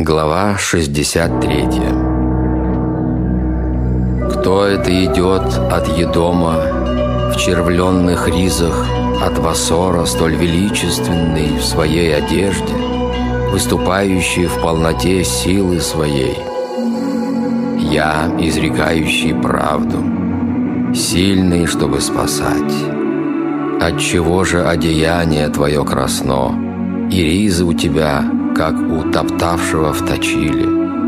Глава 63. Кто это идет от Едома в червленных ризах, от Васора, столь величественный в своей одежде, выступающий в полноте силы своей? Я, изрекающий правду, сильный, чтобы спасать. Отчего же одеяние твое красно, и ризы у тебя, как у топтавшего в точиле?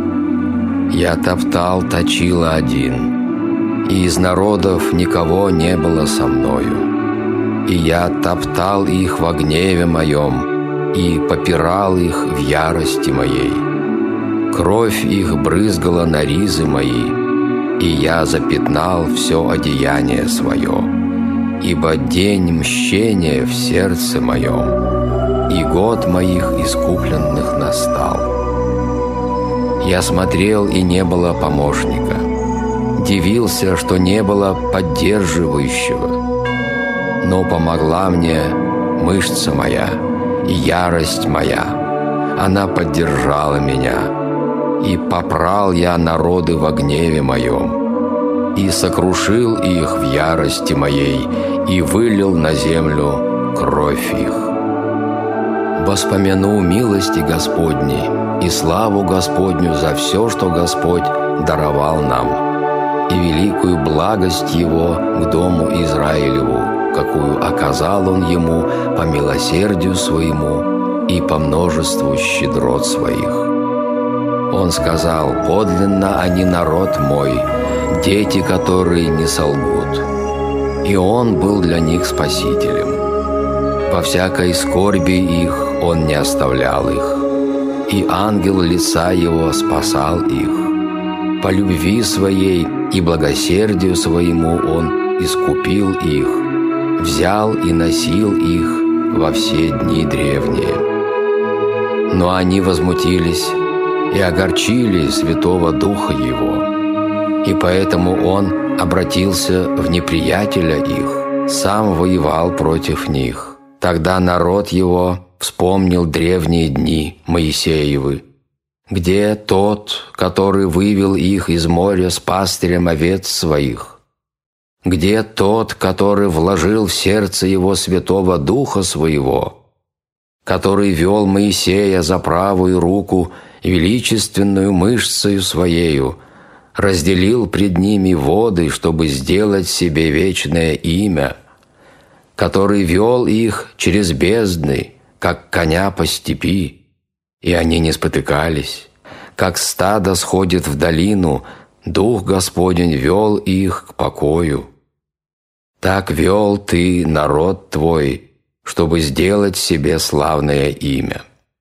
Я топтал точила один, и из народов никого не было со мною. И я топтал их во гневе моем, и попирал их в ярости моей. Кровь их брызгала на ризы мои, и я запятнал все одеяние свое, ибо день мщения в сердце моем, и год моих искупленных настал. Я смотрел, и не было помощника, дивился, что не было поддерживающего, но помогла мне мышца моя и ярость моя, она поддержала меня, и попрал я народы во гневе моем, и сокрушил их в ярости моей, и вылил на землю кровь их. Воспомяну милости Господней и славу Господню за все, что Господь даровал нам, и великую благость Его к дому Израилеву, какую оказал Он ему по милосердию своему и по множеству щедрот своих. Он сказал: «Подлинно они народ мой, дети, которые не солгут». И Он был для них спасителем. Во всякой скорби их Он не оставлял их, и ангел лица Его спасал их. По любви Своей и благосердию Своему Он искупил их, взял и носил их во все дни древние. Но они возмутились и огорчили Святого Духа Его, и поэтому Он обратился в неприятеля их, сам воевал против них. Тогда народ Его вспомнил древние дни Моисеевы, где тот, который вывел их из моря с пастырем овец своих, где тот, который вложил в сердце его Святого Духа Своего, который вел Моисея за правую руку величественную мышцею Своею, разделил пред ними воды, чтобы сделать себе вечное имя, который вел их через бездны, как коня по степи, и они не спотыкались, как стадо сходит в долину, Дух Господень вел их к покою. Так вел ты народ твой, чтобы сделать себе славное имя.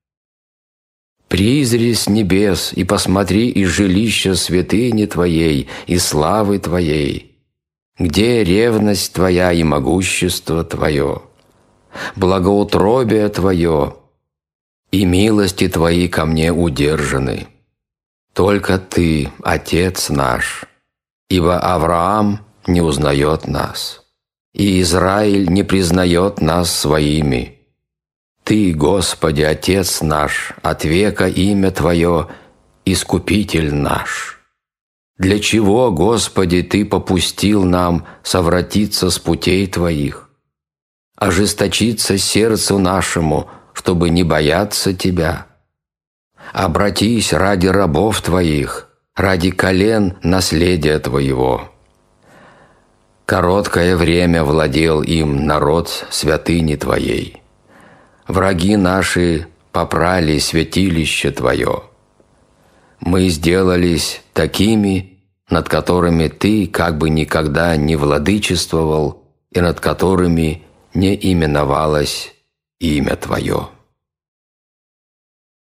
Призри с небес и посмотри из жилища святыни Твоей и славы Твоей, где ревность Твоя и могущество Твое, благоутробие Твое и милости Твои ко мне удержаны. Только Ты, Отец наш, ибо Авраам не узнает нас, и Израиль не признает нас своими. Ты, Господи, Отец наш, от века имя Твое, Искупитель наш. Для чего, Господи, Ты попустил нам совратиться с путей Твоих, ожесточиться сердцу нашему, чтобы не бояться Тебя? Обратись ради рабов Твоих, ради колен наследия Твоего. Короткое время владел им народ святыни Твоей. Враги наши попрали святилище Твое. Мы сделались такими, над которыми Ты как бы никогда не владычествовал и над которыми не именовалось имя Твое.